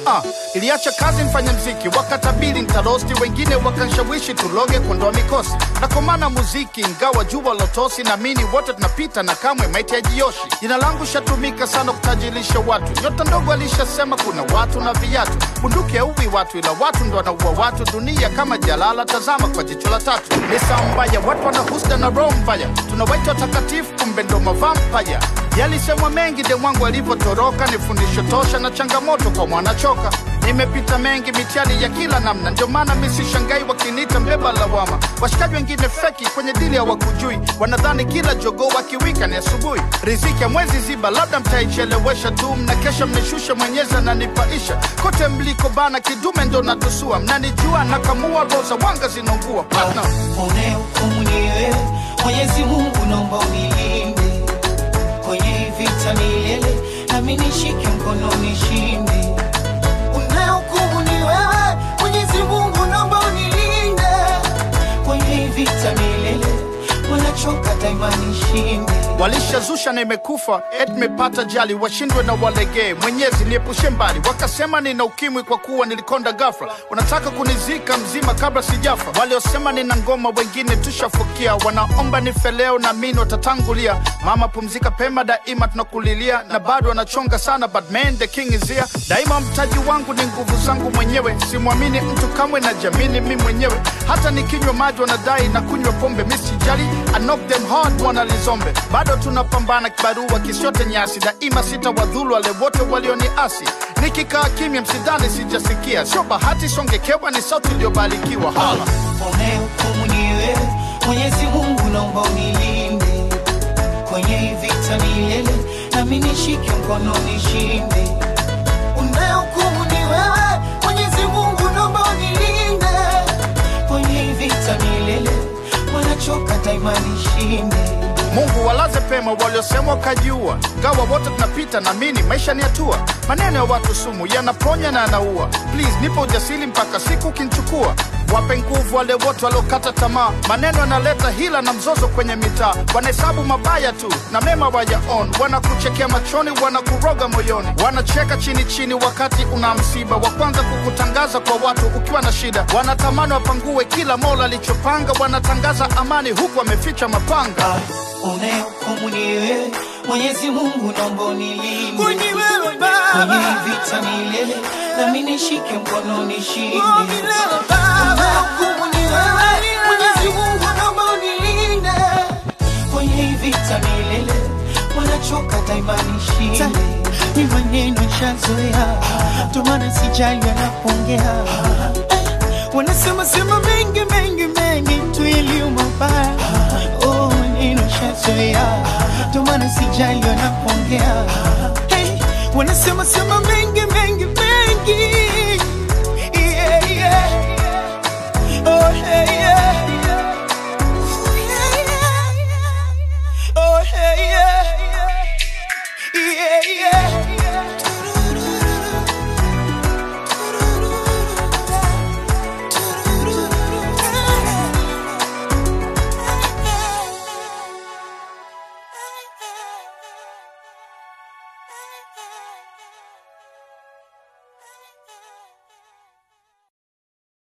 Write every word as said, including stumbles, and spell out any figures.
Ah, iliacha kazi mfanya mziki, wakatabili nitarosti, wengine wakanshawishi tuloge kondoa mikosi. Na komana muziki ingawa jua lotosi, na mini wote tunapita na kamwe maiti ya jioshi. Jina langu shatumika sana kutajilisha watu, nyota ndogo alishasema kuna watu na viatu. Bunduki ya uwi watu ila watu ndo wanaua watu, dunia kama jalala tazama kwa jicho la tatu. Nisa mbaya, watu wanahusda na roho mbaya, tunawaita takatifu kumbe ndo mavampaya. Yalisemwa mengi de mwangu alipotoroka, ni fundisho tosha na changamoto kwa mwanachoka. Nimepita mengi mitihani ya kila namna, ndio maana mimi sishangai wakiniita mbeba lawama. Washikaji wengine feki kwenye dili ya wakujui, wanadhani kila jogoo wakiwika ni asubuhi. Riziki ya mwezi ziba, labda mtaichelewesha tu, mnakesha mnishusha mwenyezi ananipaisha. Kote mliko bana kidume ndo natusua, mnanijua nakamua roza wanga zinongua. Partner One hukumu ni wewe, Mwenyezi Mungu naomba unilinde kwenye vita milele, nami nishike mkono nishinde. Une hukumu ni wewe, Mwenyezi Mungu naomba unilinde kwenye vita milele, wanachoka daima nishinde. Walishazusha na imekufa, et mepata jali, washindwe na walegee. Mwenyezi niepushe mbali, wakasema nina ukimwi kwa kuwa nilikonda ghafla. Wanataka kunizika mzima kabla sijafa. Waliosema nina ngoma wengine tushafukia, wanaomba nife leo na mimi watatangulia. Mama pumzika pema, daima tunakulilia, na bado wanachonga sana, but man the king is here. Daima mtaji wangu ni nguvu zangu mwenyewe, simwamini mtu kamwe na jamini mimi mwenyewe. Hata nikinywa maji wanadai na kunywa pombe, mimi sijali, I knock them hard wanalizombe. Bado tunapambana kibarua kisiote nyasi, daima sita wadhulu wale wote walioniasi. Nikikaa kimya msidhani sijasikia, sio bahati songekewa ni sauti iliyobarikiwa. Hala One hukumu ni wewe, Mwenyezi Mungu naomba unilinde kwenye vita milele, nami nishike mkono nishinde. Une hukumu ni wewe, Mwenyezi Mungu naomba unilinde kwenye vita milele, wanachoka daima nishinde. Mungu walaze pema waliosema kajiua, gawa wote tunapita na mini maisha ni hatua. Maneno ya watu sumu yanaponya na yanaua, please nipo ujasiri mpaka siku kinchukua. Wape nguvu wale wote waliokata tamaa, maneno yanaleta hila na mzozo kwenye mitaa. Wanahesabu mabaya tu na mema wayaon, wanakuchekea machoni, wanakuroga moyoni. Wanacheka chini chini wakati una msiba, wa kwanza kukutangaza kwa watu ukiwa na shida. Wanatamani wapangue kila mola alichopanga, wanatangaza amani huku wameficha mapanga. Une hukumu ni wewe, Mwenyezi Mungu naomba unilinde kwenye wewe Baba, kwenye vita milele, nami nishike mkono nishinde. oh milele Baba. Une hukumu ni wewe, Mwenyezi Mungu naomba unilinde kwenye vita milele, wanachoka daima nishinde. Ni maneno shazoea, ndio maana sijali wanapongea. Wanasema sema mengi mengi mengi tu iliyo mabaya. Oh maneno shazoea, ndio maana sijali wanapongea. Hey, wanasema sema mengi mengi mengi. Yeah yeah. Oh hey yeah. Oh hey yeah. Yeah yeah.